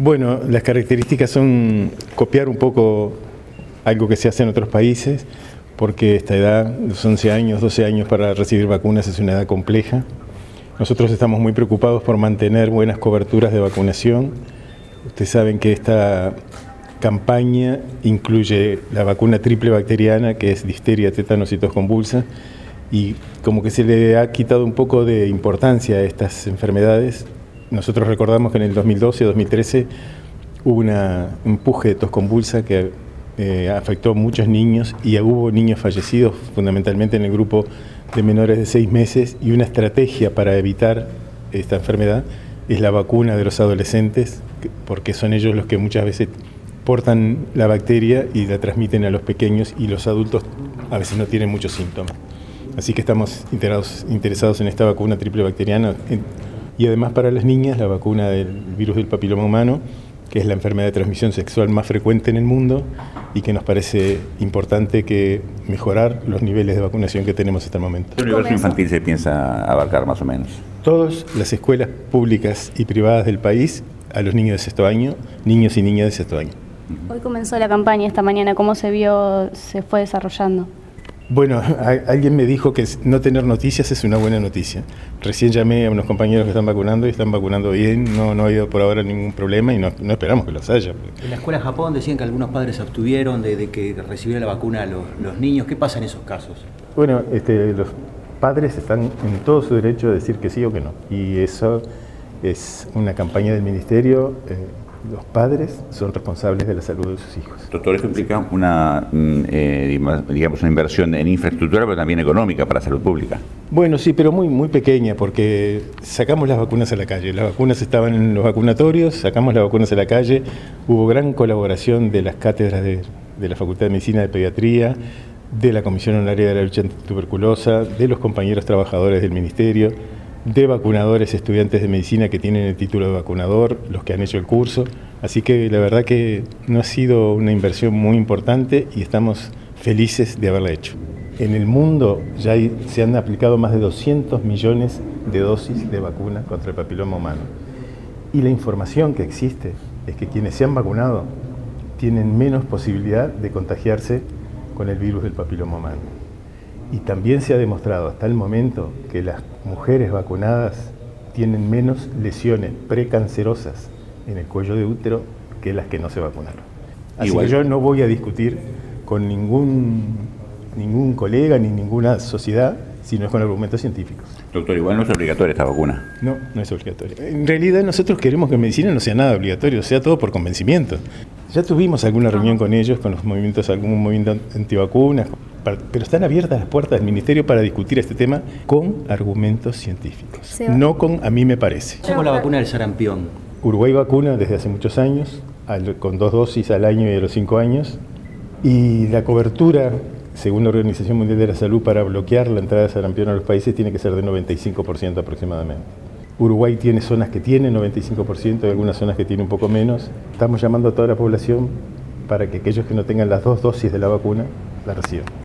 Bueno, las características son copiar un poco algo que se hace en otros países, porque esta edad, los 11 años, 12 años para recibir vacunas es una edad compleja. Nosotros estamos muy preocupados por mantener buenas coberturas de vacunación. Ustedes saben que esta campaña incluye la vacuna triple bacteriana, que es difteria, tétanos y tos convulsa, y como que se le ha quitado un poco de importancia a estas enfermedades. Nosotros recordamos que en el 2012-2013 hubo un empuje de tos convulsa que afectó a muchos niños y hubo niños fallecidos, fundamentalmente en el grupo de menores de 6 meses, y una estrategia para evitar esta enfermedad es la vacuna de los adolescentes, porque son ellos los que muchas veces portan la bacteria y la transmiten a los pequeños, y los adultos a veces no tienen muchos síntomas. Así que estamos interesados en esta vacuna triple bacteriana. Y además para las niñas, la vacuna del virus del papiloma humano, que es la enfermedad de transmisión sexual más frecuente en el mundo y que nos parece importante que mejorar los niveles de vacunación que tenemos hasta el momento. ¿Qué universo infantil se piensa abarcar más o menos? Todas las escuelas públicas y privadas del país a los niños de sexto año, niños y niñas de sexto año. Hoy comenzó la campaña esta mañana, ¿cómo se fue desarrollando? Bueno, alguien me dijo que no tener noticias es una buena noticia. Recién llamé a unos compañeros que están vacunando y están vacunando bien, no ha habido por ahora ningún problema y no esperamos que los haya. En la escuela de Japón decían que algunos padres se abstuvieron de que recibieran la vacuna a los niños. ¿Qué pasa en esos casos? Bueno, los padres están en todo su derecho de decir que sí o que no. Y eso es una campaña del ministerio. Los padres son responsables de la salud de sus hijos. Doctor, esto implica una inversión en infraestructura, pero también económica para la salud pública. Bueno, sí, pero muy pequeña, porque sacamos las vacunas a la calle. Las vacunas estaban en los vacunatorios, sacamos las vacunas a la calle. Hubo gran colaboración de las cátedras de la Facultad de Medicina de Pediatría, de la Comisión Honoraria de la Lucha Antituberculosa, de los compañeros trabajadores del ministerio, de vacunadores, estudiantes de medicina que tienen el título de vacunador, los que han hecho el curso. Así que la verdad que no ha sido una inversión muy importante y estamos felices de haberla hecho. En el mundo ya se han aplicado más de 200 millones de dosis de vacuna contra el papiloma humano. Y la información que existe es que quienes se han vacunado tienen menos posibilidad de contagiarse con el virus del papiloma humano. Y también se ha demostrado hasta el momento que las mujeres vacunadas tienen menos lesiones precancerosas en el cuello de útero que las que no se vacunaron. Así que yo no voy a discutir con ningún colega ni ninguna sociedad, sino con argumentos científicos. Doctor, igual no es obligatoria esta vacuna. No es obligatoria. En realidad nosotros queremos que en medicina no sea nada obligatorio, sea todo por convencimiento. Ya tuvimos alguna reunión con ellos, con los movimientos, algún movimiento antivacunas, pero están abiertas las puertas del ministerio para discutir este tema con argumentos científicos, no con a mí me parece. ¿Cómo la vacuna del sarampión? Uruguay vacuna desde hace muchos años, con 2 dosis al año y a los 5 años, y la cobertura, según la Organización Mundial de la Salud, para bloquear la entrada de sarampión a los países tiene que ser de 95% aproximadamente. Uruguay tiene zonas que tienen 95% y algunas zonas que tienen un poco menos. Estamos llamando a toda la población para que aquellos que no tengan las 2 dosis de la vacuna la reciban.